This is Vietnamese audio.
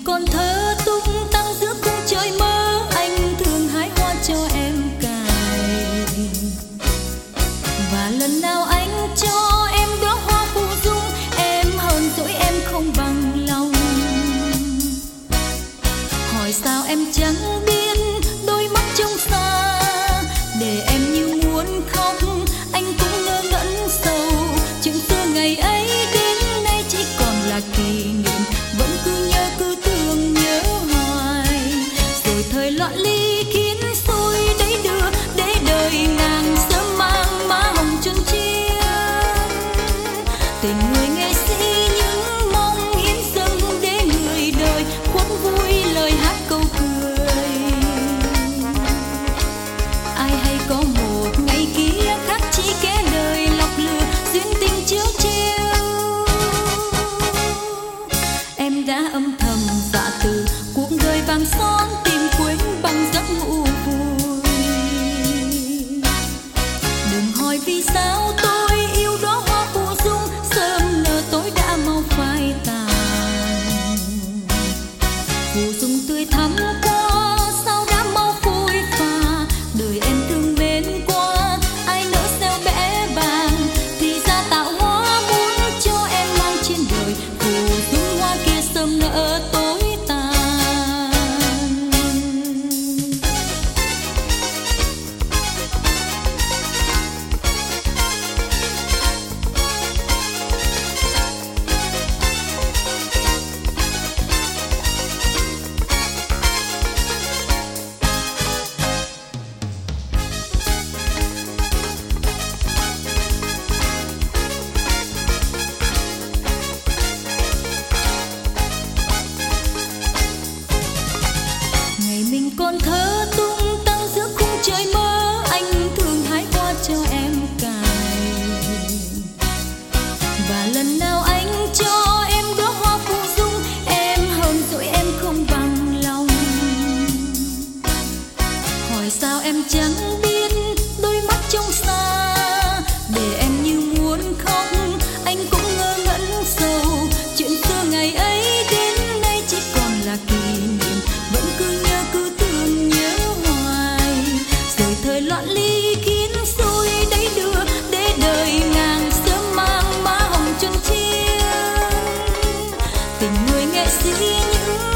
còn thơ tung tăng giữa khung trời mơ, anh thường hái hoa cho em cài. Và lần nào anh cho em đóa hoa phù dung, em hờn dỗi em không bằng lòng. Hỏi sao em chẳng biết đôi mắt trông xa, để em như muốn khóc anh cũng ngơ ngẩn sầu. Chuyện xưa ngày ấy đến nay chỉ còn là kỷ niệm, vẫn cứ nhớ cứ thương nhớ hoài. Rồi thời loạn ly khiến xôi đấy đưa, để đời nàng sớm mang má hồng chân chiên. Tình người nghệ sĩ những mong hiến dâng, để người đời khuất vui lời hát câu cười. Ai hay có một ngày kia khác chỉ kẻ đời lọc lừa, duyên tình chiếu chiếu. Em đã âm thầm dạ từ cuộc đời vàng son, tìm quên bằng giấc ngủ vui. Đừng hỏi vì sao tôi yêu đóa hoa phù dung, sớm nở tối đã mau phai tàn. Phù dung tươi thắm qua sao đã mau phôi pha, đời em thương mến quá ai nỡ gieo bẽ bàng. Thì ra tạo hóa muốn cho em mang trên đời, phù dung hoa kia sớm nở tối tàn. Ngày mình còn thơ tung tăng giữa khung trời mơ, anh thường hái hoa cho em cài. Và lần nào anh cho em đóa hoa phù dung, em hờn dỗi em không bằng lòng. Hỏi sao em chẳng biết đôi mắt trông xa, để em như muốn khóc anh cũng ngơ ngẩn sầu. Chuyện xưa ngày ấy đến nay chỉ còn là kỷ niệm, vẫn cứ nhớ cứ thương nhớ hoài. Rồi thời loạn ly khiến xôi đấy đưa, để đời nàng sớm mang má hồng chân chiên. Tình người nghệ sĩ những